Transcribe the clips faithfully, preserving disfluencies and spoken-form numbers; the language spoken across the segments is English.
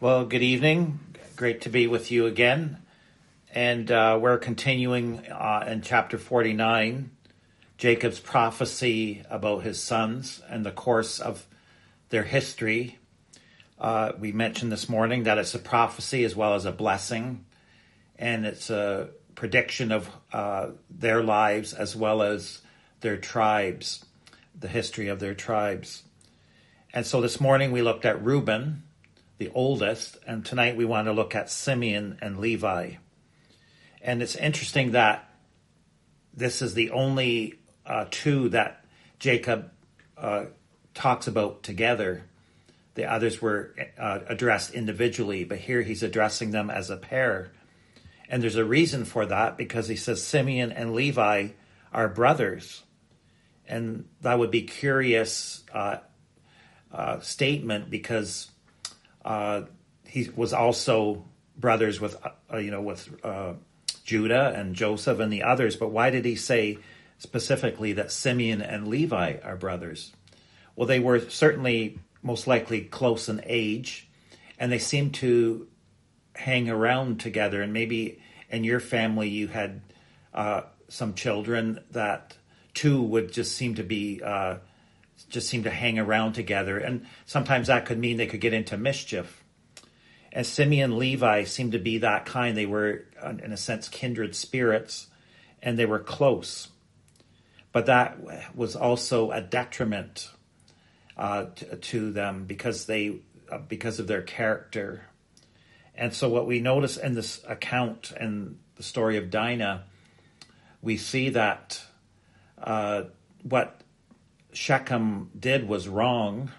Well, good evening. Great to be with you again. And uh, we're continuing uh, in chapter forty-nine, Jacob's prophecy about his sons and the course of their history. Uh, we mentioned this morning that it's a prophecy as well as a blessing, and it's a prediction of uh, their lives as well as their tribes, the history of their tribes. And so this morning we looked at Reuben, the oldest, and tonight we want to look at Simeon and Levi. And it's interesting that this is the only uh, two that Jacob uh, talks about together. The others were uh, addressed individually, but here he's addressing them as a pair. And there's a reason for that, because he says Simeon and Levi are brothers. And that would be curious uh, uh, statement, because Uh, he was also brothers with, uh, you know, with uh, Judah and Joseph and the others. But why did he say specifically that Simeon and Levi are brothers? Well, they were certainly most likely close in age, and they seemed to hang around together. And maybe in your family you had uh, some children that two would just seem to be uh, just seem to hang around together. And sometimes that could mean they could get into mischief. And Simeon and Levi seemed to be that kind. They were, in a sense, kindred spirits, and they were close. But that was also a detriment uh, to, to them because they, uh, because of their character. And so what we notice in this account and the story of Dinah, we see that uh, what Shechem did was wrong,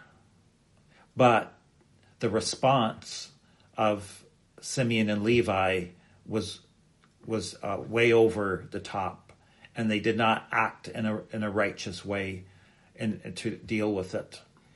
but the response of Simeon and Levi was was uh, way over the top, and they did not act in a in a righteous way in, to deal with it.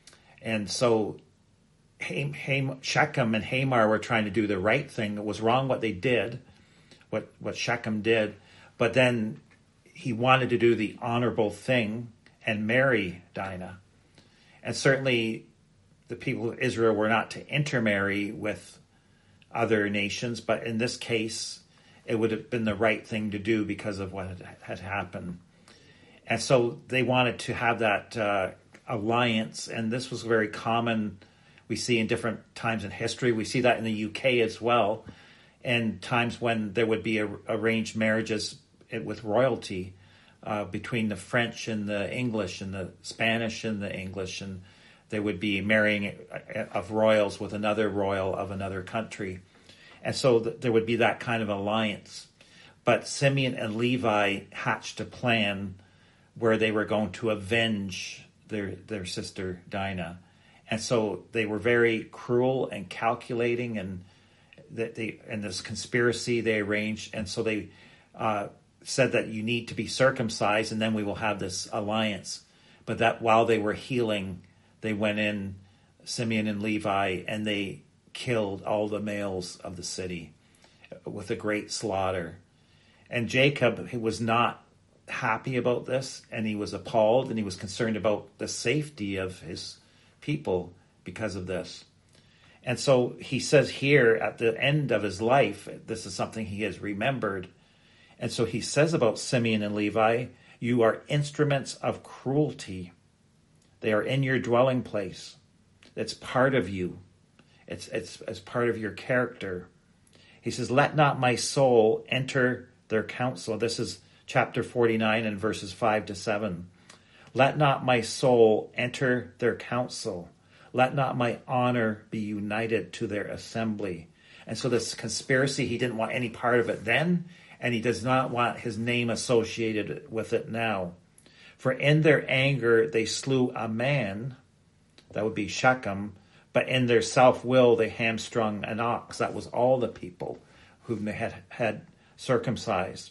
And so Ham, Ham, Shechem and Hamor were trying to do the right thing. It was wrong what they did, what what Shechem did, but then he wanted to do the honorable thing and marry Dinah. And certainly the people of Israel were not to intermarry with other nations, but in this case, it would have been the right thing to do because of what had happened. And so they wanted to have that uh, alliance, and this was very common. We see in different times in history. We see that in the U K as well, and times when there would be a, arranged marriages with royalty, Uh, between the French and the English and the Spanish and the English, and they would be marrying of royals with another royal of another country. And so th- there would be that kind of alliance. But Simeon and Levi hatched a plan where they were going to avenge their, their sister Dinah. And so they were very cruel and calculating, and that they, and this conspiracy they arranged. And so they, uh, said that you need to be circumcised and then we will have this alliance. But that while they were healing, they went in, Simeon and Levi, and they killed all the males of the city with a great slaughter. And Jacob, he was not happy about this, and he was appalled, and he was concerned about the safety of his people because of this. And so he says here at the end of his life, this is something he has remembered. And so he says about Simeon and Levi, you are instruments of cruelty. They are in your dwelling place. It's part of you. It's, it's as part of your character. He says, let not my soul enter their counsel. This is chapter forty-nine and verses five to seven. Let not my soul enter their counsel. Let not my honor be united to their assembly. And so this conspiracy, he didn't want any part of it then, and he does not want his name associated with it now. For in their anger they slew a man, that would be Shechem, but in their self-will they hamstrung an ox. That was all the people whom they had, had circumcised.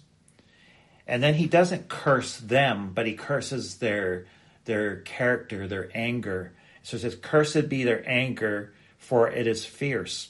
And then he doesn't curse them, but he curses their, their character, their anger. So it says, cursed be their anger, for it is fierce,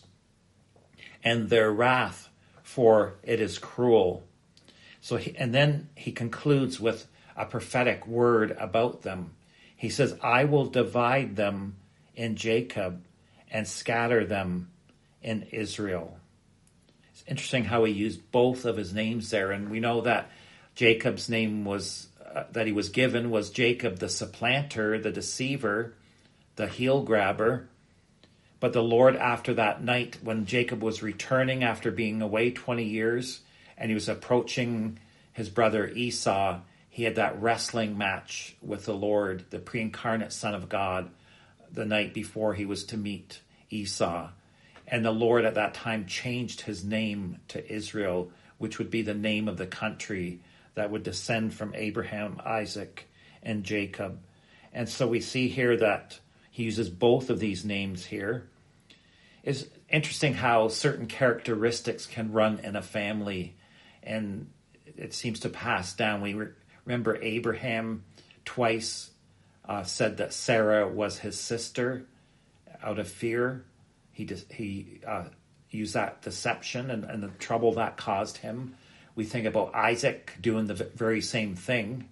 and their wrath, for it is cruel. So, he, and then he concludes with a prophetic word about them. He says, I will divide them in Jacob and scatter them in Israel. It's interesting how he used both of his names there. And we know that Jacob's name was, uh, that he was given was Jacob the supplanter, the deceiver, the heel grabber. But the Lord, after that night, when Jacob was returning after being away twenty years, and he was approaching his brother Esau, he had that wrestling match with the Lord, the pre-incarnate Son of God, the night before he was to meet Esau. And the Lord at that time changed his name to Israel, which would be the name of the country that would descend from Abraham, Isaac, and Jacob. And so we see here that he uses both of these names here. It's interesting how certain characteristics can run in a family, and it seems to pass down. We re- remember Abraham twice uh, said that Sarah was his sister out of fear. He de- he uh, used that deception and, and the trouble that caused him. We think about Isaac doing the v- very same thing.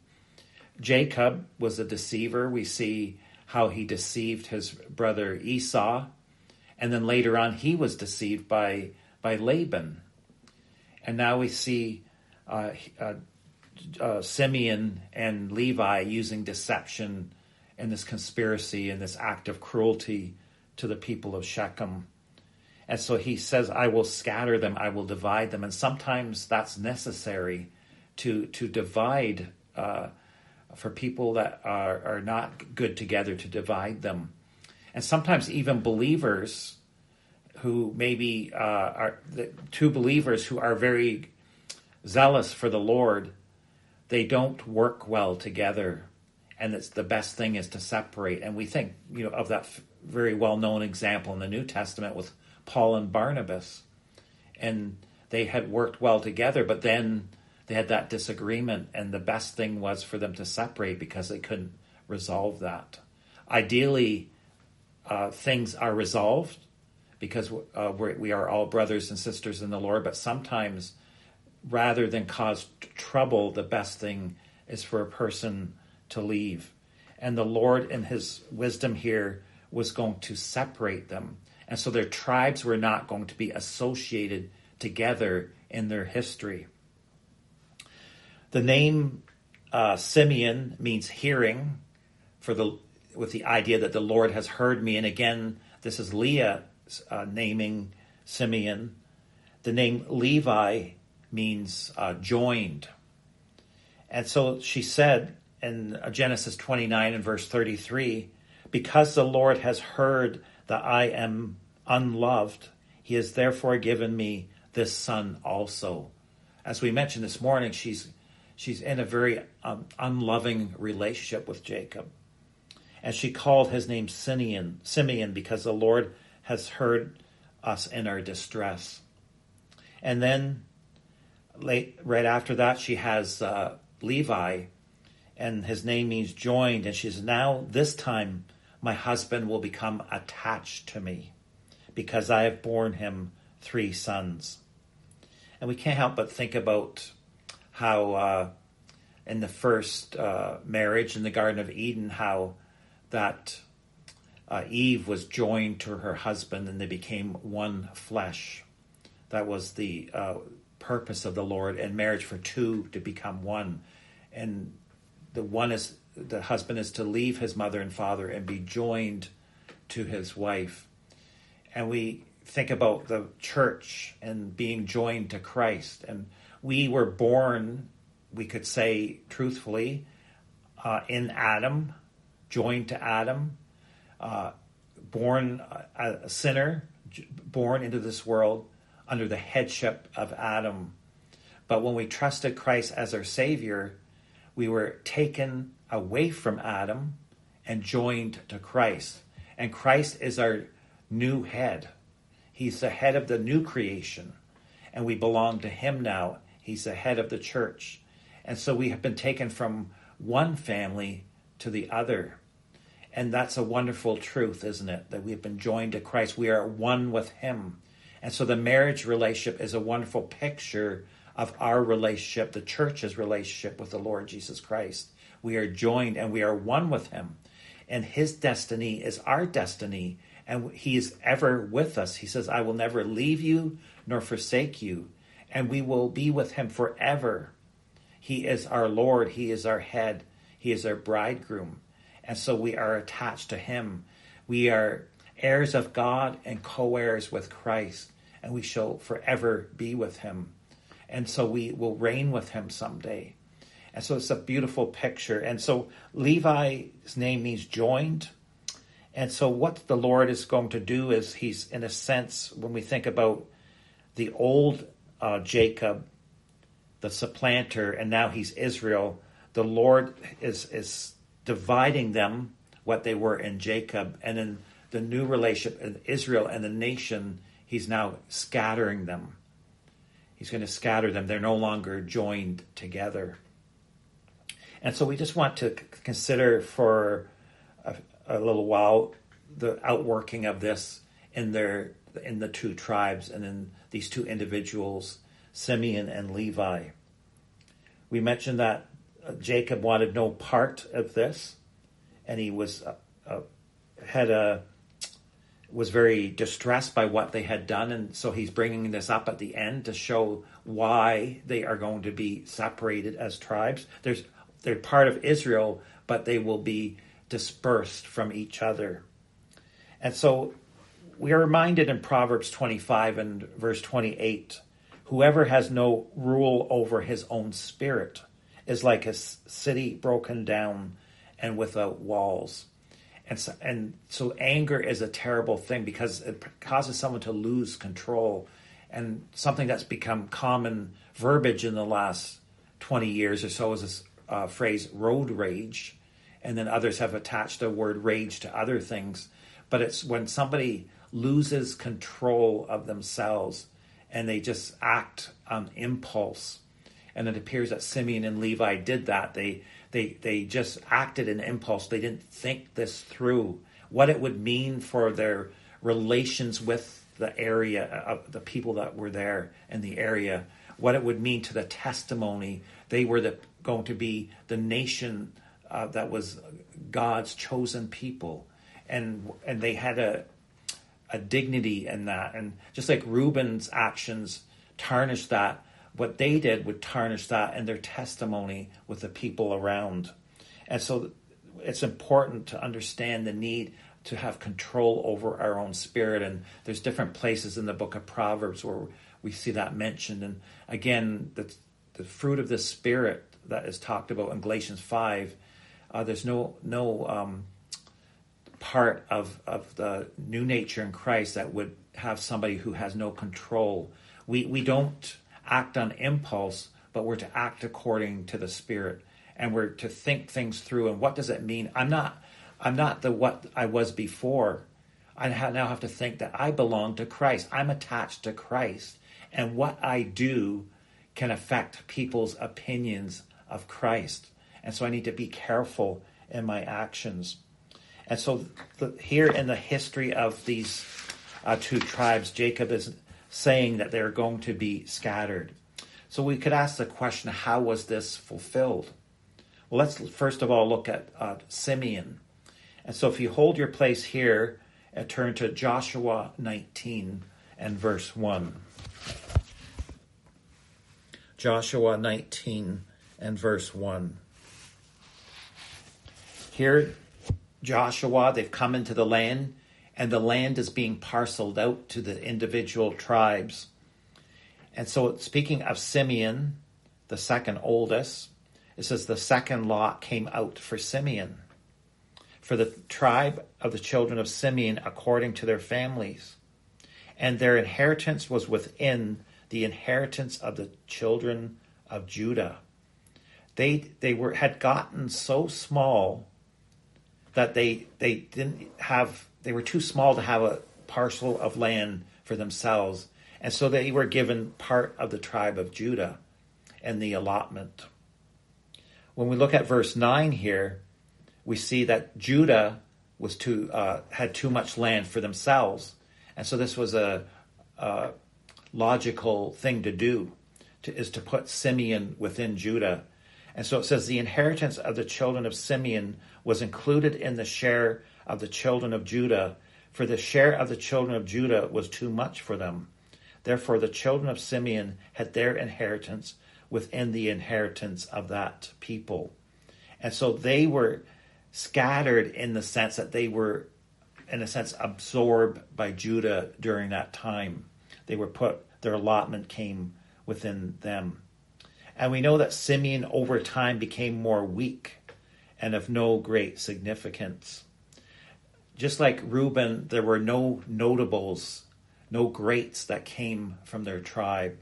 Jacob was a deceiver. We see how he deceived his brother Esau. And then later on, he was deceived by, by Laban. And now we see uh, uh, uh, Simeon and Levi using deception in this conspiracy and this act of cruelty to the people of Shechem. And so he says, I will scatter them, I will divide them. And sometimes that's necessary to, to divide uh, for people that are, are not good together, to divide them. And sometimes even believers who maybe uh, are the two believers who are very zealous for the Lord, they don't work well together. And it's the best thing is to separate. And we think, you know, of that f- very well-known example in the New Testament with Paul and Barnabas. And they had worked well together, but then they had that disagreement, and the best thing was for them to separate because they couldn't resolve that. Ideally, uh, things are resolved because uh, we're, we are all brothers and sisters in the Lord, but sometimes rather than cause t- trouble, the best thing is for a person to leave. And the Lord, in his wisdom here, was going to separate them. And so their tribes were not going to be associated together in their history. The name uh, Simeon means hearing, for the with the idea that the Lord has heard me. And again, this is Leah uh, naming Simeon. The name Levi means uh, joined. And so she said in Genesis twenty-nine and verse thirty-three, because the Lord has heard that I am unloved, he has therefore given me this son also. As we mentioned this morning, she's she's in a very um, unloving relationship with Jacob. And she called his name Simeon, Simeon because the Lord has heard us in our distress. And then late, right after that, she has uh, Levi, and his name means joined. And she says, now this time my husband will become attached to me because I have borne him three sons. And we can't help but think about how uh, in the first uh, marriage in the Garden of Eden, how that uh, Eve was joined to her husband and they became one flesh. That was the uh, purpose of the Lord in marriage, for two to become one. And the one is, the husband is to leave his mother and father and be joined to his wife. And we think about the church and being joined to Christ. And we were born, we could say truthfully, uh, in Adam, joined to Adam, uh, born a, a sinner, born into this world under the headship of Adam. But when we trusted Christ as our Savior, we were taken away from Adam and joined to Christ. And Christ is our new head. He's the head of the new creation. And we belong to him now. He's the head of the church. And so we have been taken from one family to the other. And that's a wonderful truth, isn't it? That we have been joined to Christ. We are one with him. And so the marriage relationship is a wonderful picture of our relationship, the church's relationship with the Lord Jesus Christ. We are joined and we are one with him. And his destiny is our destiny. and he is ever with us. He says, I will never leave you nor forsake you, and we will be with him forever. He is our Lord. He is our head. He is our bridegroom. And so we are attached to him. We are heirs of God and co-heirs with Christ, and we shall forever be with him. And so we will reign with him someday. And so it's a beautiful picture. And so Levi's name means joined. And so what the Lord is going to do is he's, in a sense, when we think about the old uh, Jacob, the supplanter, and now he's Israel, the Lord is, is dividing them, what they were in Jacob. And in the new relationship in Israel and the nation, he's now scattering them. He's going to scatter them. They're no longer joined together. And so we just want to consider for a, a little while the outworking of this in their in the two tribes and in these two individuals, Simeon and Levi. We mentioned that Jacob wanted no part of this, and he was uh, uh, had a was very distressed by what they had done, and so he's bringing this up at the end to show why they are going to be separated as tribes. There's they're part of Israel, but they will be dispersed from each other. And so we are reminded in Proverbs twenty-five and verse twenty-eight, whoever has no rule over his own spirit is like a city broken down and without walls. And so, and so anger is a terrible thing because it causes someone to lose control, and something that's become common verbiage in the last twenty years or so is this uh, phrase road rage. And then others have attached the word rage to other things. But it's when somebody loses control of themselves and they just act on impulse. And it appears that Simeon and Levi did that. They they they just acted in impulse. They didn't think this through, what it would mean for their relations with the area, of the people that were there in the area, what it would mean to the testimony. They were the, going to be the nation uh, that was God's chosen people. And and they had a a dignity in that. And just like Reuben's actions tarnished that, what they did would tarnish that and their testimony with the people around. And so it's important to understand the need to have control over our own spirit. And there's different places in the book of Proverbs where we see that mentioned. And again, the, the fruit of the Spirit that is talked about in Galatians five, uh, there's no no um, part of, of the new nature in Christ that would have somebody who has no control. We we don't act on impulse, but we're to act according to the Spirit, and we're to think things through. And what does it mean? I'm not, I'm not the what I was before. I now have to think that I belong to Christ. I'm attached to Christ, and what I do can affect people's opinions of Christ. And so I need to be careful in my actions. And so the, here in the history of these uh, two tribes, Jacob is saying that they're going to be scattered. So we could ask the question, how was this fulfilled? Well, let's first of all look at uh, Simeon. And so if you hold your place here and turn to Joshua nineteen and verse one. Joshua nineteen and verse one. Here, Joshua, they've come into the land, and the land is being parceled out to the individual tribes. And so speaking of Simeon, the second oldest, it says the second lot came out for Simeon, for the tribe of the children of Simeon according to their families. And their inheritance was within the inheritance of the children of Judah. They they were had gotten so small that they they didn't have they were too small to have a parcel of land for themselves. And so they were given part of the tribe of Judah and the allotment. When we look at verse nine here, we see that Judah was too uh, had too much land for themselves. And so this was a, a logical thing to do, to, is to put Simeon within Judah. And so it says the inheritance of the children of Simeon was included in the share of the children of Judah, for the share of the children of Judah was too much for them. Therefore the children of Simeon had their inheritance within the inheritance of that people. And so they were scattered in the sense that they were, in a sense, absorbed by Judah during that time. They were put, their allotment came within them. And we know that Simeon over time became more weak and of no great significance. Just like Reuben, there were no notables, no greats that came from their tribe.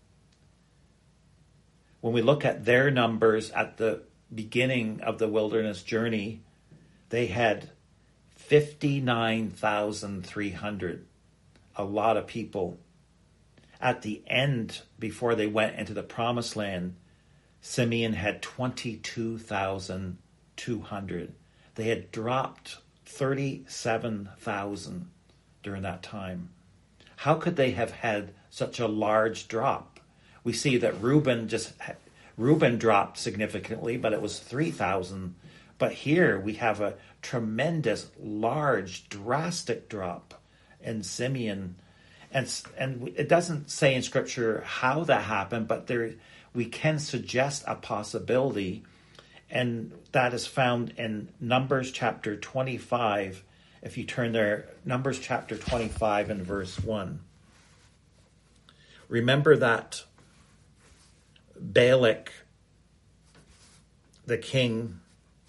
When we look at their numbers at the beginning of the wilderness journey, they had fifty-nine thousand three hundred, a lot of people. At the end, before they went into the promised land, Simeon had twenty-two thousand two hundred. They had dropped thirty-seven thousand during that time. How could they have had such a large drop? We see that Reuben just Reuben dropped significantly, but it was three thousand. But here we have a tremendous, large, drastic drop in Simeon. And, and it doesn't say in Scripture how that happened, but there we can suggest a possibility, and that is found in Numbers chapter twenty-five. If you turn there, Numbers chapter twenty-five and verse one. Remember that Balak, the king,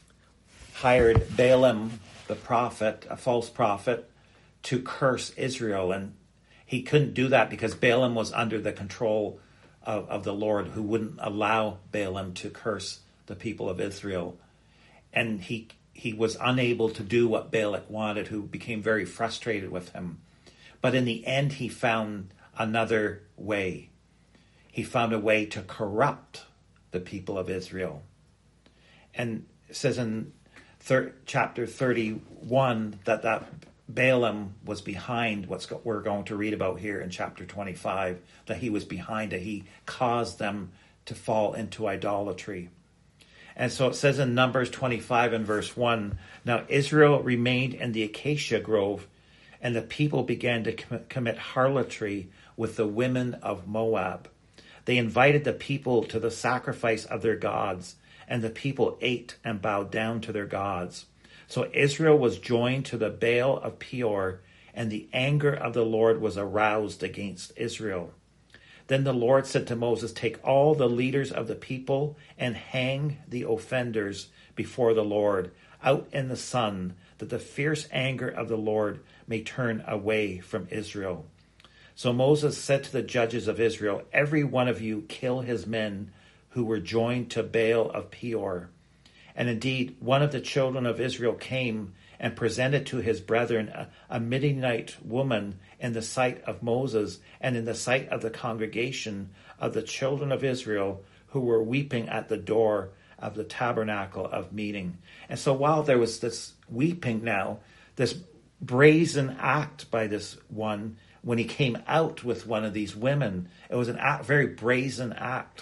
hired Balaam, the prophet, a false prophet, to curse Israel. And he couldn't do that because Balaam was under the control of, of the Lord, who wouldn't allow Balaam to curse the people of Israel. And he he was unable to do what Balak wanted, who became very frustrated with him. But in the end, he found another way. He found a way to corrupt the people of Israel. And it says in thir- chapter thirty-one that that Balaam was behind what's go- we're going to read about here in chapter twenty-five, that he was behind it. He caused them to fall into idolatry. And so it says in Numbers twenty-five and verse one, now Israel remained in the acacia grove, and the people began to com- commit harlotry with the women of Moab. They invited the people to the sacrifice of their gods, and the people ate and bowed down to their gods. So Israel was joined to the Baal of Peor, and the anger of the Lord was aroused against Israel. Then the Lord said to Moses, take all the leaders of the people and hang the offenders before the Lord out in the sun, that the fierce anger of the Lord may turn away from Israel. So Moses said to the judges of Israel, every one of you kill his men who were joined to Baal of Peor. And indeed, one of the children of Israel came and presented to his brethren a, a Midianite woman in the sight of Moses and in the sight of the congregation of the children of Israel, who were weeping at the door of the tabernacle of meeting. And so while there was this weeping now, this brazen act by this one, when he came out with one of these women, it was an act, very brazen act.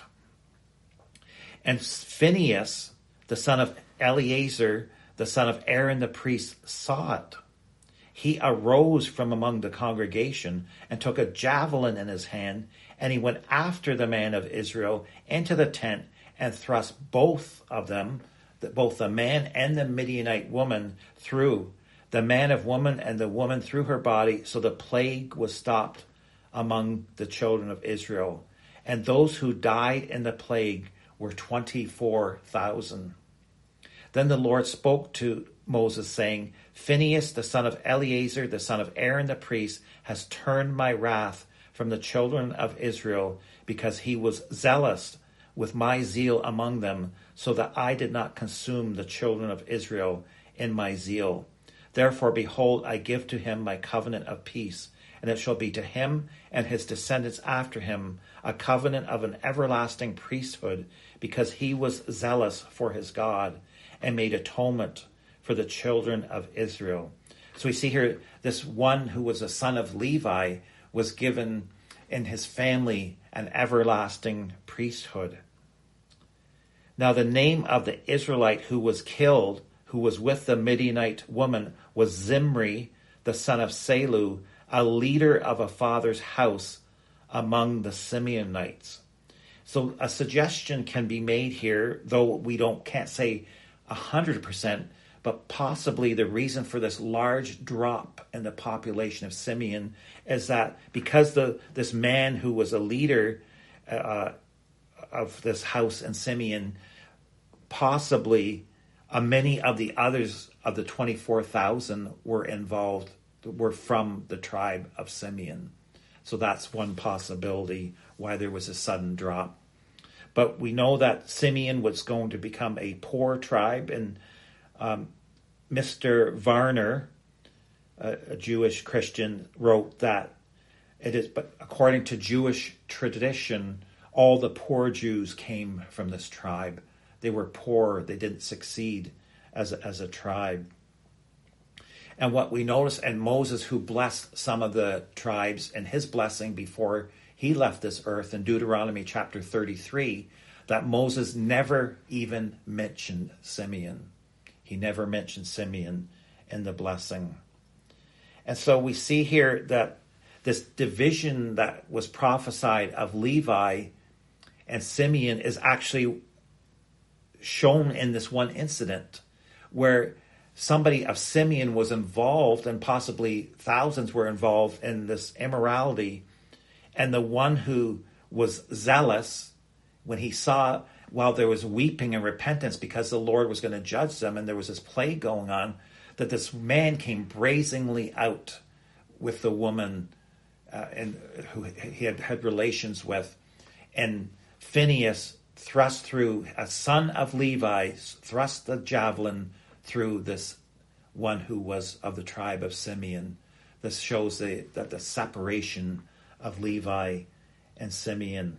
And Phinehas, the son of Eleazar, the son of Aaron the priest, saw it. He arose from among the congregation and took a javelin in his hand, and he went after the man of Israel into the tent and thrust both of them, both the man and the Midianite woman, through. The man of woman and the woman through her body, so the plague was stopped among the children of Israel. And those who died in the plague were twenty-four thousand. Then the Lord spoke to Moses, saying, Phinehas, the son of Eleazar, the son of Aaron the priest, has turned my wrath from the children of Israel, because he was zealous with my zeal among them, so that I did not consume the children of Israel in my zeal. Therefore, behold, I give to him my covenant of peace, and it shall be to him and his descendants after him a covenant of an everlasting priesthood, because he was zealous for his God and made atonement for the children of Israel. So we see here this one who was a son of Levi was given in his family an everlasting priesthood. Now the name of the Israelite who was killed, who was with the Midianite woman, was Zimri, the son of Selu, a leader of a father's house among the Simeonites. So a suggestion can be made here, though we don't can't say a hundred percent, but possibly the reason for this large drop in the population of Simeon is that because the this man who was a leader uh, of this house in Simeon, possibly uh, many of the others of the twenty-four thousand were involved, were from the tribe of Simeon. So that's one possibility why there was a sudden drop. But we know that Simeon was going to become a poor tribe, and um, Mister Varner, a, a Jewish Christian, wrote that it is, but according to Jewish tradition, all the poor Jews came from this tribe. They were poor. They didn't succeed as a, as a tribe. And what we notice, and Moses, who blessed some of the tribes in his blessing before he left this earth in Deuteronomy chapter thirty-three, that Moses never even mentioned Simeon. He never mentioned Simeon in the blessing. And so we see here that this division that was prophesied of Levi and Simeon is actually shown in this one incident where somebody of Simeon was involved, and possibly thousands were involved in this immorality. And the one who was zealous, when he saw, while there was weeping and repentance because the Lord was going to judge them and there was this plague going on, that this man came brazenly out with the woman uh, and who he had had relations with. And Phinehas thrust through, a son of Levi, thrust the javelin through this one who was of the tribe of Simeon. This shows the, that the separation of Levi and Simeon.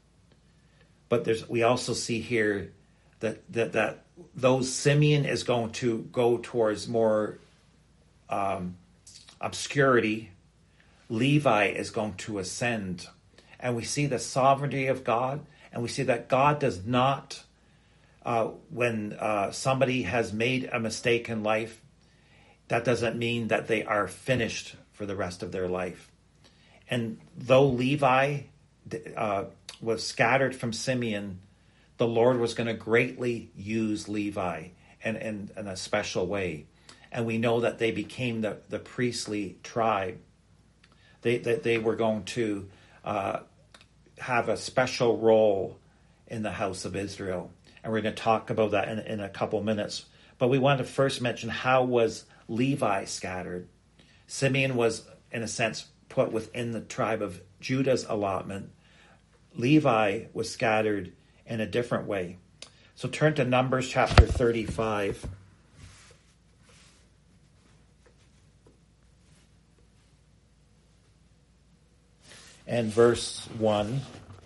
But there's we also see here that that, that though Simeon is going to go towards more um, obscurity, Levi is going to ascend. And we see the sovereignty of God, and we see that God does not, uh, when uh, somebody has made a mistake in life, that doesn't mean that they are finished for the rest of their life. And though Levi uh, was scattered from Simeon, the Lord was going to greatly use Levi in, in, in a special way. And we know that they became the, the priestly tribe. They, they, they were going to uh, have a special role in the house of Israel. And we're going to talk about that in, in a couple minutes. But we want to first mention, how was Levi scattered? Simeon was, in a sense, put within the tribe of Judah's allotment. Levi was scattered in a different way. So turn to Numbers chapter thirty-five. And verse one.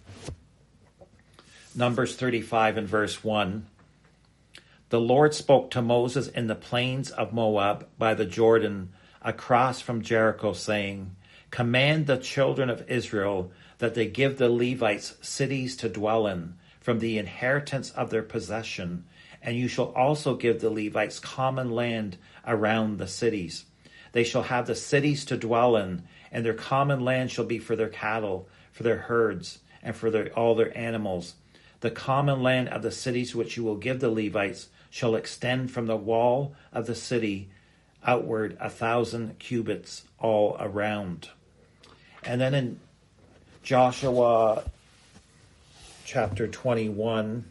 Numbers thirty-five and verse one. The Lord spoke to Moses in the plains of Moab by the Jordan, across from Jericho, saying, Command the children of Israel that they give the Levites cities to dwell in, from the inheritance of their possession, and you shall also give the Levites common land around the cities. They shall have the cities to dwell in, and their common land shall be for their cattle, for their herds, and for their, all their animals. The common land of the cities which you will give the Levites shall extend from the wall of the city outward a thousand cubits all around. And then in Joshua chapter twenty-one,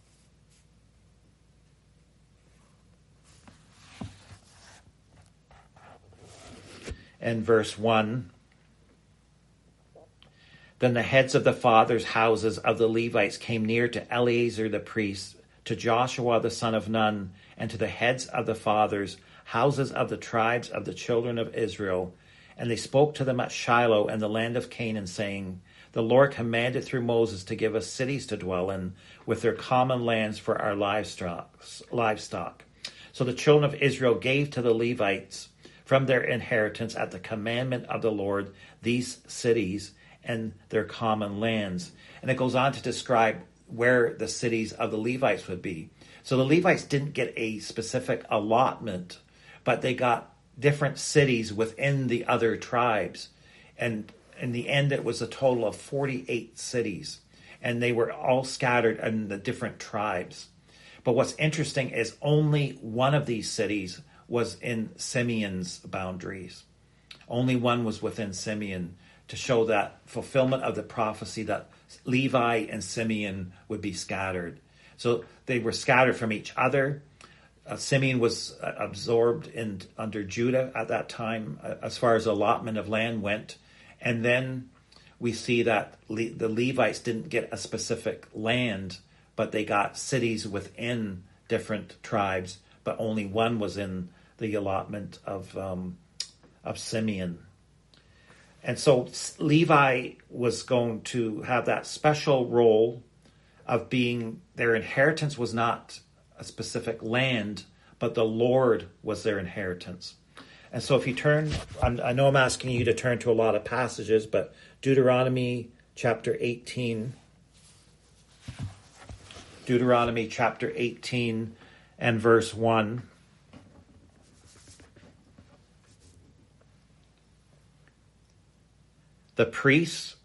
and verse one, then the heads of the fathers' houses of the Levites came near to Eleazar the priest, to Joshua the son of Nun, and to the heads of the fathers' houses of the tribes of the children of Israel. And they spoke to them at Shiloh in the land of Canaan, saying, The Lord commanded through Moses to give us cities to dwell in, with their common lands for our livestock. livestock. So the children of Israel gave to the Levites from their inheritance at the commandment of the Lord these cities and their common lands. And it goes on to describe where the cities of the Levites would be. So the Levites didn't get a specific allotment, but they got different cities within the other tribes. And in the end, it was a total of forty-eight cities. And they were all scattered in the different tribes. But what's interesting is only one of these cities was in Simeon's boundaries. Only one was within Simeon, to show that fulfillment of the prophecy that Levi and Simeon would be scattered. So they were scattered from each other. Uh, Simeon was uh, absorbed in under Judah at that time, uh, as far as allotment of land went. And then we see that Le- the Levites didn't get a specific land, but they got cities within different tribes, but only one was in the allotment of um, of Simeon. And so Levi was going to have that special role of being, their inheritance was not a specific land, but the Lord was their inheritance. And so if you turn, I'm, I know I'm asking you to turn to a lot of passages, but Deuteronomy chapter eighteen, Deuteronomy chapter eighteen and verse one. The priests,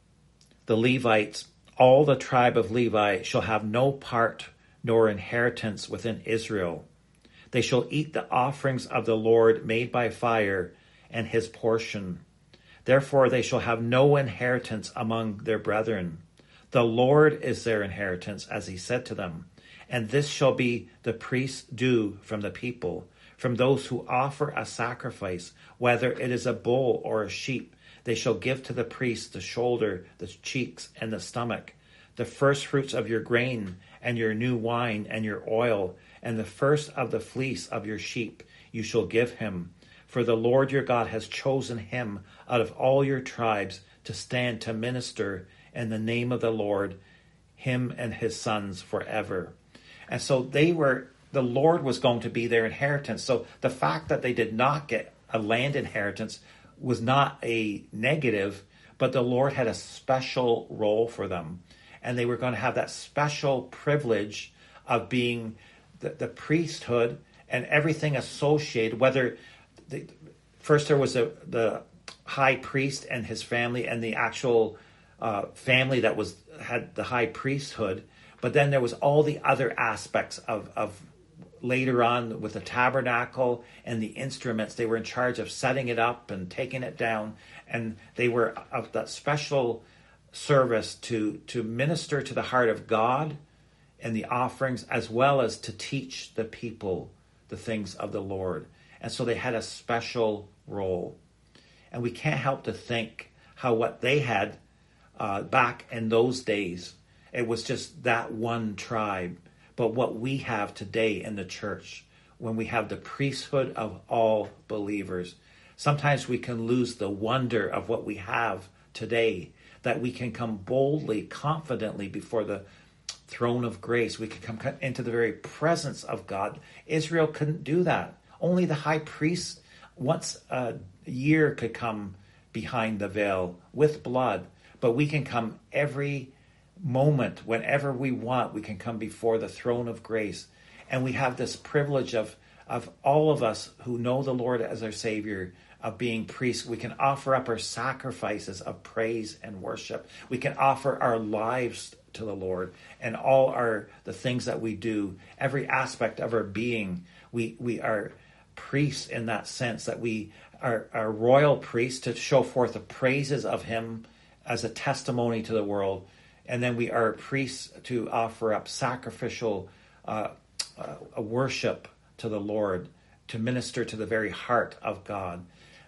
the Levites, all the tribe of Levi shall have no part nor inheritance within Israel. They shall eat the offerings of the Lord made by fire and his portion. Therefore they shall have no inheritance among their brethren. The Lord is their inheritance, as he said to them. And this shall be the priest's due from the people, from those who offer a sacrifice, whether it is a bull or a sheep. They shall give to the priest the shoulder, the cheeks, and the stomach, the first fruits of your grain, and your new wine, and your oil, and the first of the fleece of your sheep you shall give him. For the Lord your God has chosen him out of all your tribes to stand to minister in the name of the Lord, him and his sons forever. And so they were, the Lord was going to be their inheritance. So the fact that they did not get a land inheritance was not a negative, but the Lord had a special role for them. And they were going to have that special privilege of being the, the priesthood and everything associated, whether the, first there was a, the high priest and his family and the actual uh, family that was had the high priesthood, but then there was all the other aspects of, of later on with the tabernacle and the instruments. They were in charge of setting it up and taking it down, and they were of that special service to to minister to the heart of God and the offerings, as well as to teach the people the things of the Lord. And so they had a special role. And we can't help to think how what they had uh, back in those days, it was just that one tribe. But what we have today in the church, when we have the priesthood of all believers, sometimes we can lose the wonder of what we have today, that we can come boldly, confidently before the throne of grace. We can come into the very presence of God. Israel couldn't do that. Only the high priest once a year could come behind the veil with blood. But we can come every moment, whenever we want. We can come before the throne of grace. And we have this privilege of, of all of us who know the Lord as our Savior, of being priests. We can offer up our sacrifices of praise and worship. We can offer our lives to the Lord, and all our the things that we do, every aspect of our being. We we are priests in that sense, that we are, are royal priests to show forth the praises of him as a testimony to the world. And then we are priests to offer up sacrificial uh, uh, worship to the Lord, to minister to the very heart of God.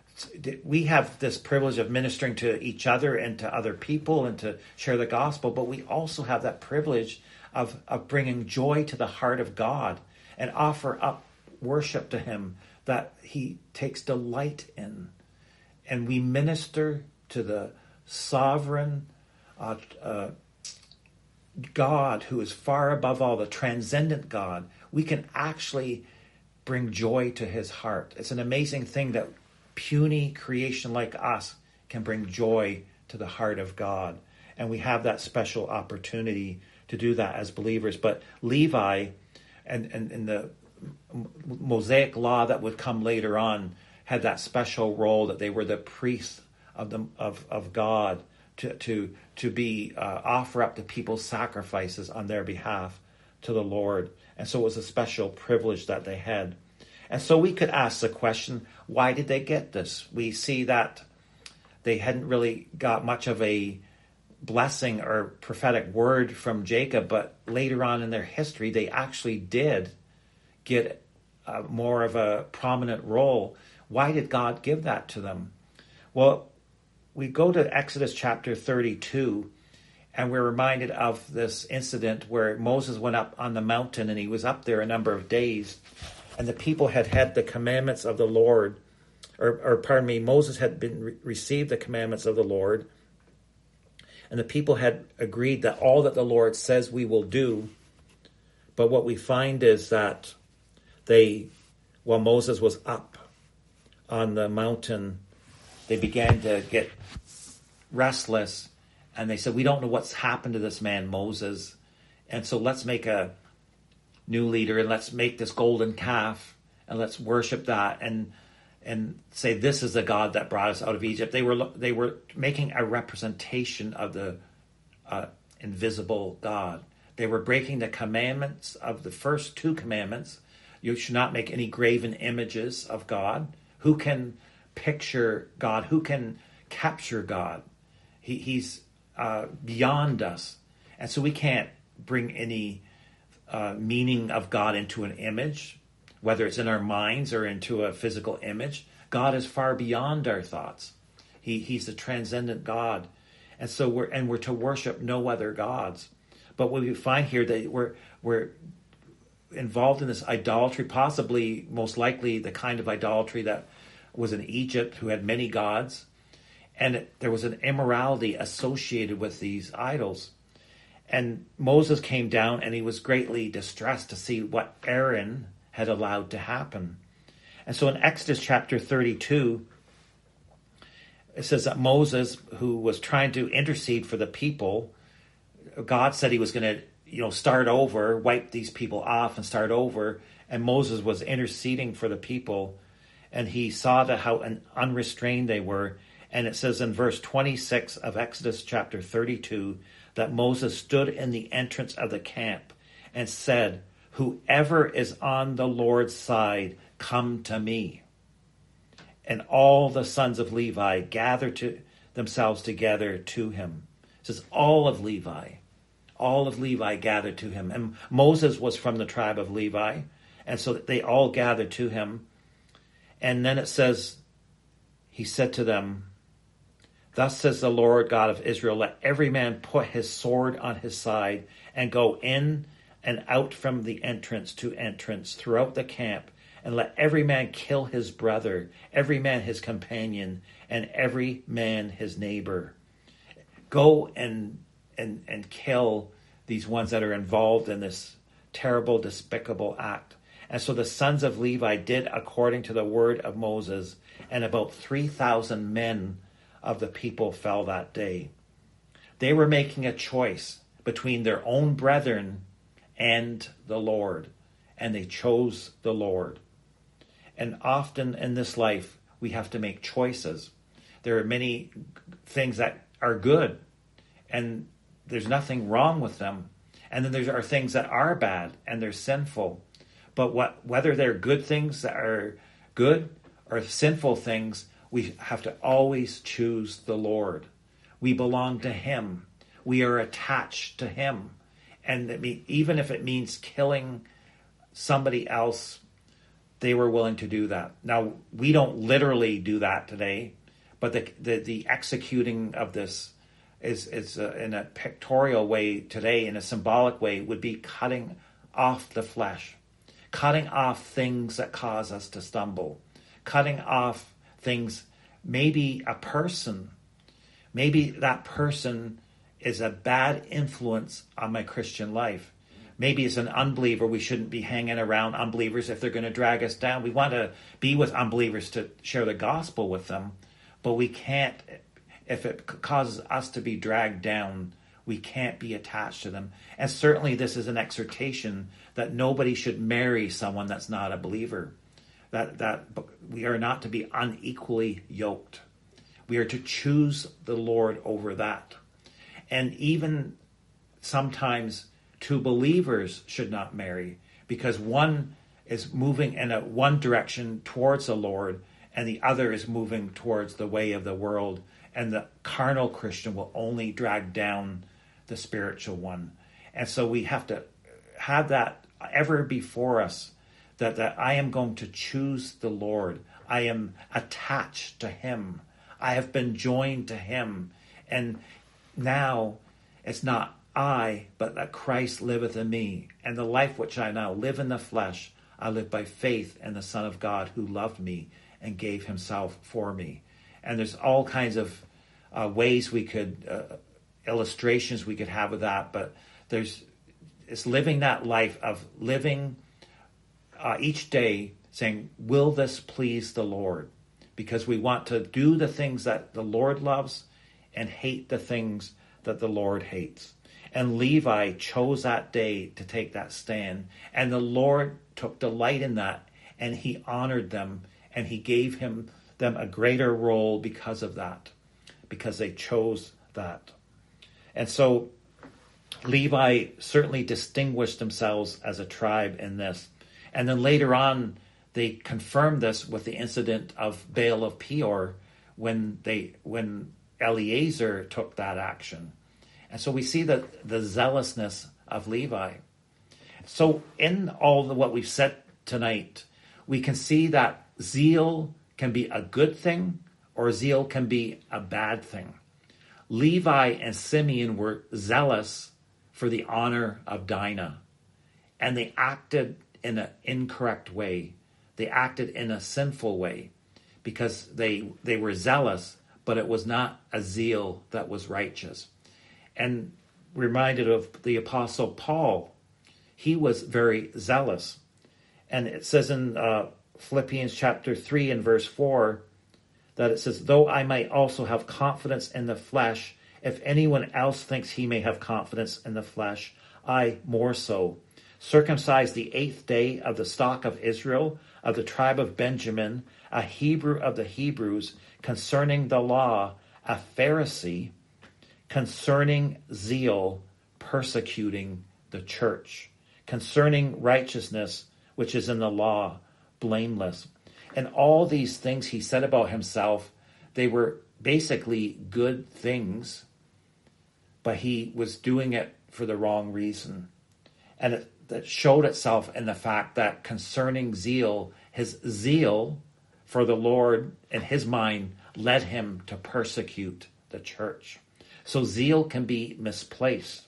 We have this privilege of ministering to each other and to other people and to share the gospel, but we also have that privilege of, of bringing joy to the heart of God and offer up worship to him that he takes delight in. And we minister to the sovereign uh, uh, God who is far above all, the transcendent God. We can actually bring joy to his heart. It's an amazing thing that puny creation like us can bring joy to the heart of God. And we have that special opportunity to do that as believers. But Levi and, and, and the Mosaic law that would come later on had that special role that they were the priests of the of of God to to to be uh, offer up the people's sacrifices on their behalf to the Lord. And so it was a special privilege that they had. And so we could ask the question, why did they get this? We see that they hadn't really got much of a blessing or prophetic word from Jacob, but later on in their history, they actually did get uh, more of a prominent role. Why did God give that to them? Well, we go to Exodus chapter thirty-two, and we're reminded of this incident where Moses went up on the mountain, and he was up there a number of days, and the people had had the commandments of the Lord, or, or pardon me, Moses had been re- received the commandments of the Lord, and the people had agreed that all that the Lord says we will do. But what we find is that they, while Moses was up on the mountain, they began to get restless, and they said, we don't know what's happened to this man Moses, and so let's make a new leader, and let's make this golden calf, and let's worship that, and and say this is the God that brought us out of Egypt. They were they were making a representation of the uh, invisible God. They were breaking the commandments of the first two commandments. You should not make any graven images of God. Who can picture God? Who can capture God? He, he's uh, beyond us. And so we can't bring any uh, meaning of God into an image, whether it's in our minds or into a physical image. God is far beyond our thoughts. He, he's the transcendent God. And so we're, and we're to worship no other gods. But what we find here, that we're, we're involved in this idolatry, possibly, most likely, the kind of idolatry that was in Egypt, who had many gods. And it, there was an immorality associated with these idols. And Moses came down, and he was greatly distressed to see what Aaron had allowed to happen. And so in Exodus chapter thirty-two, it says that Moses, who was trying to intercede for the people, God said he was going to, you know, start over, wipe these people off and start over. And Moses was interceding for the people, and he saw that how unrestrained they were. And it says in verse twenty-six of Exodus chapter thirty-two that Moses stood in the entrance of the camp and said, whoever is on the Lord's side, come to me. And all the sons of Levi gathered to themselves together to him. It says all of Levi, all of Levi gathered to him. And Moses was from the tribe of Levi. And so they all gathered to him. And then it says, he said to them, thus says the Lord God of Israel, let every man put his sword on his side and go in and out from the entrance to entrance throughout the camp, and let every man kill his brother, every man his companion, and every man his neighbor. Go and and and kill these ones that are involved in this terrible, despicable act. And so the sons of Levi did according to the word of Moses, and about three thousand men of the people fell that day. They were making a choice between their own brethren and the Lord, and they chose the Lord. And often in this life, we have to make choices. There are many things that are good, and there's nothing wrong with them. And then there are things that are bad, and they're sinful. But what, whether they're good things that are good or sinful things, we have to always choose the Lord. We belong to him. We are attached to him. And it mean, even if it means killing somebody else, they were willing to do that. Now, we don't literally do that today, but the the, the executing of this is, is uh, in a pictorial way today, in a symbolic way, would be cutting off the flesh, cutting off things that cause us to stumble, cutting off things, maybe a person, maybe that person is a bad influence on my Christian life. Maybe as an unbeliever, we shouldn't be hanging around unbelievers if they're going to drag us down. We want to be with unbelievers to share the gospel with them, but we can't, if it causes us to be dragged down, we can't be attached to them. And certainly this is an exhortation that nobody should marry someone that's not a believer. that, that we are not to be unequally yoked. We are to choose the Lord over that. And even sometimes two believers should not marry, because one is moving in a one direction towards the Lord and the other is moving towards the way of the world, and the carnal Christian will only drag down the spiritual one. And so we have to have that ever before us, that, that I am going to choose the Lord. I am attached to him. I have been joined to him. And now it's not I, but that Christ liveth in me. And the life which I now live in the flesh, I live by faith in the Son of God who loved me and gave himself for me. And there's all kinds of uh, ways we could, uh, illustrations we could have of that, but there's, it's living that life of living uh, each day saying, will this please the Lord? Because we want to do the things that the Lord loves and hate the things that the Lord hates. And Levi chose that day to take that stand. And the Lord took delight in that, and he honored them, and he gave him them a greater role because of that, because they chose that. And so Levi certainly distinguished themselves as a tribe in this. And then later on, they confirmed this with the incident of Baal of Peor, when they when Eleazar took that action. And so we see that the zealousness of Levi. So in all the, what we've said tonight, we can see that zeal can be a good thing or zeal can be a bad thing. Levi and Simeon were zealous for the honor of Dinah, and they acted in an incorrect way. They acted in a sinful way because they they were zealous, but it was not a zeal that was righteous. And reminded of the Apostle Paul, he was very zealous. And it says in uh, Philippians chapter three and verse four, that it says, though I might also have confidence in the flesh, if anyone else thinks he may have confidence in the flesh, I more so. Circumcised the eighth day of the stock of Israel, of the tribe of Benjamin, a Hebrew of the Hebrews, concerning the law, a Pharisee, concerning zeal, persecuting the church, concerning righteousness, which is in the law, blameless. And all these things he said about himself, they were basically good things, but he was doing it for the wrong reason. And it that showed itself in the fact that concerning zeal, his zeal for the Lord in his mind led him to persecute the church. So zeal can be misplaced.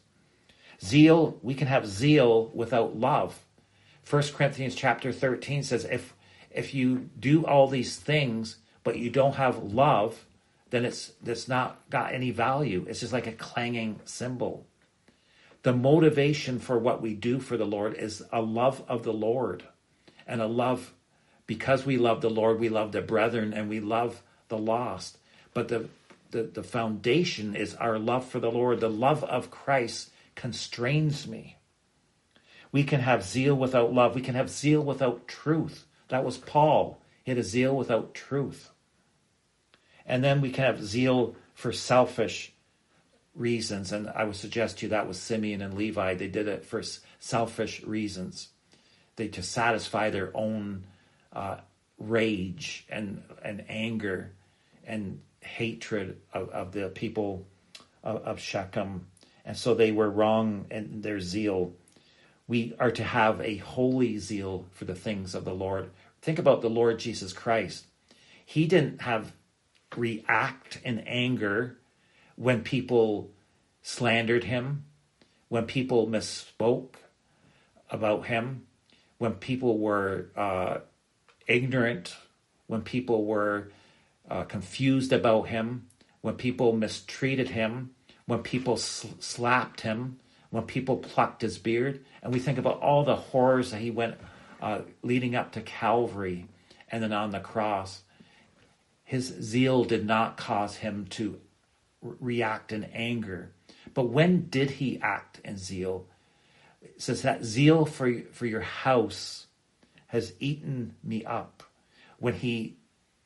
Zeal, we can have zeal without love. First Corinthians chapter thirteen says, if if you do all these things, but you don't have love, then it's, it's not got any value. It's just like a clanging cymbal. The motivation for what we do for the Lord is a love of the Lord, and a love, because we love the Lord, we love the brethren, and we love the lost. But the, the, the foundation is our love for the Lord. The love of Christ constrains me. We can have zeal without love. We can have zeal without truth. That was Paul. He had a zeal without truth. And then we can have zeal for selfish reasons, and I would suggest to you that was Simeon and Levi. They did it for selfish reasons. They to satisfy their own uh, rage and and anger and hatred of, of the people of, of Shechem, and so they were wrong in their zeal. We are to have a holy zeal for the things of the Lord. Think about the Lord Jesus Christ. He didn't have react in anger when people slandered him, when people misspoke about him, when people were uh, ignorant, when people were uh, confused about him, when people mistreated him, when people sl- slapped him, when people plucked his beard. And we think about all the horrors that he went uh, leading up to Calvary and then on the cross. His zeal did not cause him to react in anger. But when did he act in zeal? It says that zeal for, for your house has eaten me up. when he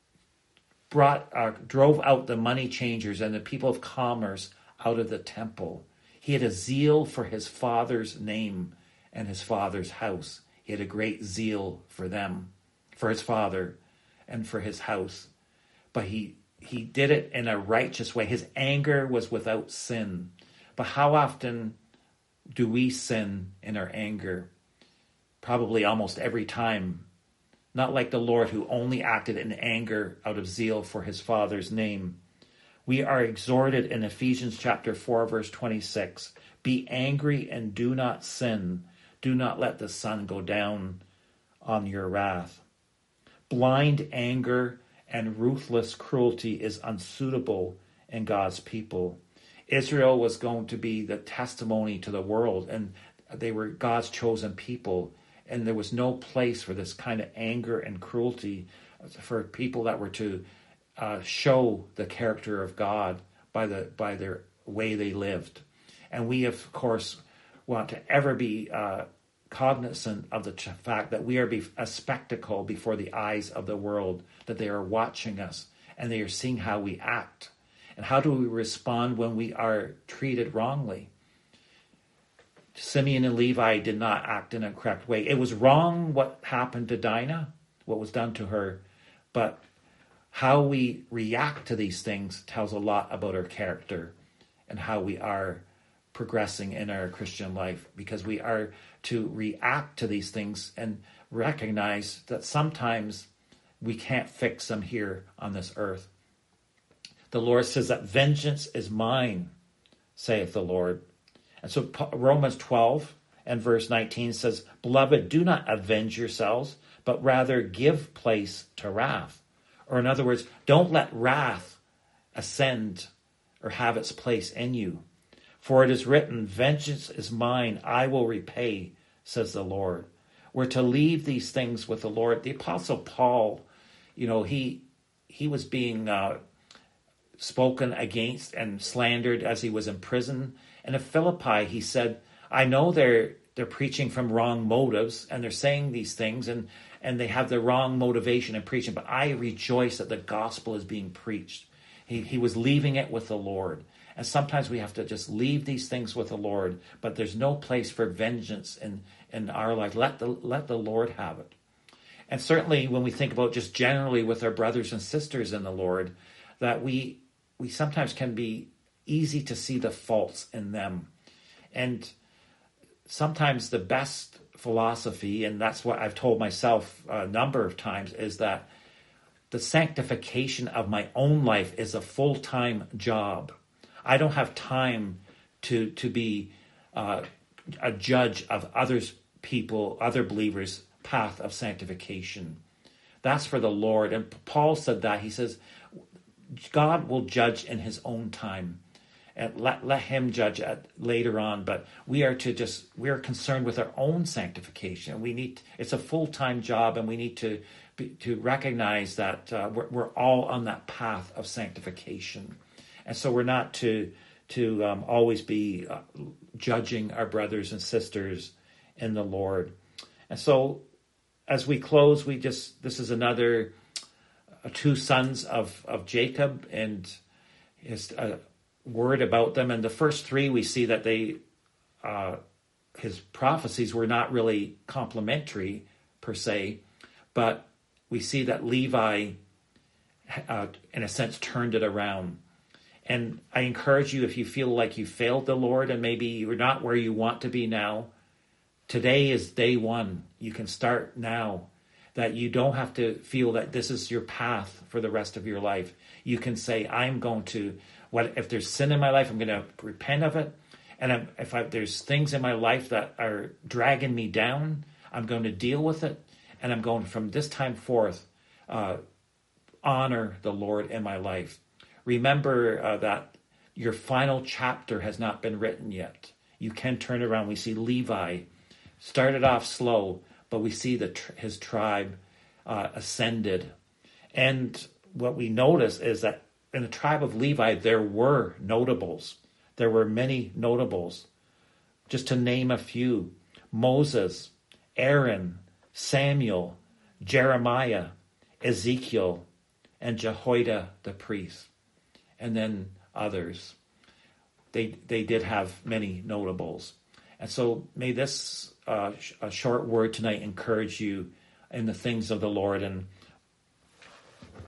brought uh, drove out the money changers and the people of commerce out of the temple. He had a zeal for his father's name and his father's house. He had a great zeal for them, for his father and for his house. But he he did it in a righteous way. His anger was without sin. But how often do we sin in our anger? Probably almost every time. Not like the Lord, who only acted in anger out of zeal for his Father's name. We are exhorted in Ephesians chapter four, verse twenty-six, be angry and do not sin. Do not let the sun go down on your wrath. Blind anger and ruthless cruelty is unsuitable in God's people. Israel was going to be the testimony to the world, and they were God's chosen people. And there was no place for this kind of anger and cruelty for people that were to uh, show the character of God by the by their way they lived. And we, of course, want to ever be uh, cognizant of the ch- fact that we are be- a spectacle before the eyes of the world, that they are watching us and they are seeing how we act. And how do we respond when we are treated wrongly? Simeon and Levi did not act in a correct way. It was wrong what happened to Dinah, what was done to her, but how we react to these things tells a lot about our character and how we are progressing in our Christian life, because we are to react to these things and recognize that sometimes we can't fix them here on this earth. The Lord says that vengeance is mine, saith the Lord. And so Romans twelve and verse nineteen says, beloved, do not avenge yourselves, but rather give place to wrath. Or in other words, don't let wrath ascend or have its place in you. For it is written, vengeance is mine, I will repay, says the Lord. We're to leave these things with the Lord. The Apostle Paul, you know, he he was being uh, spoken against and slandered as he was in prison. And in Philippi, he said, I know they're they're preaching from wrong motives and they're saying these things and, and they have the wrong motivation in preaching, but I rejoice that the gospel is being preached. He, he was leaving it with the Lord. And sometimes we have to just leave these things with the Lord, but there's no place for vengeance in, in our life. Let the, let the Lord have it. And certainly when we think about just generally with our brothers and sisters in the Lord, that we we sometimes can be easy to see the faults in them. And sometimes the best philosophy, and that's what I've told myself a number of times, is that the sanctification of my own life is a full-time job. I don't have time to to be uh, a judge of others people, other believers' path of sanctification. That's for the Lord. And Paul said that. He says, God will judge in his own time. And let, let him judge at, later on. But we are to just, we are concerned with our own sanctification. We need, it's a full-time job, and we need to be, to recognize that uh, we're, we're all on that path of sanctification. And so we're not to, to um, always be uh, judging our brothers and sisters in the Lord. And so as we close, we just, this is another uh, two sons of, of Jacob, and his uh, word about them. And the first three, we see that they, uh, his prophecies were not really complimentary per se, but we see that Levi, uh, in a sense, turned it around. And I encourage you, if you feel like you failed the Lord and maybe you're not where you want to be now, today is day one. You can start now, that you don't have to feel that this is your path for the rest of your life. You can say, I'm going to, what if there's sin in my life, I'm going to repent of it. And I'm, if I, there's things in my life that are dragging me down, I'm going to deal with it. And I'm going from this time forth, uh, honor the Lord in my life. Remember uh, that your final chapter has not been written yet. You can turn around. We see Levi started off slow, but we see that tr- his tribe uh, ascended. And what we notice is that in the tribe of Levi, there were notables. There were many notables. Just to name a few: Moses, Aaron, Samuel, Jeremiah, Ezekiel and Jehoiada the priest, and then others. They they did have many notables. And so may this uh, sh- a short word tonight encourage you in the things of the Lord. And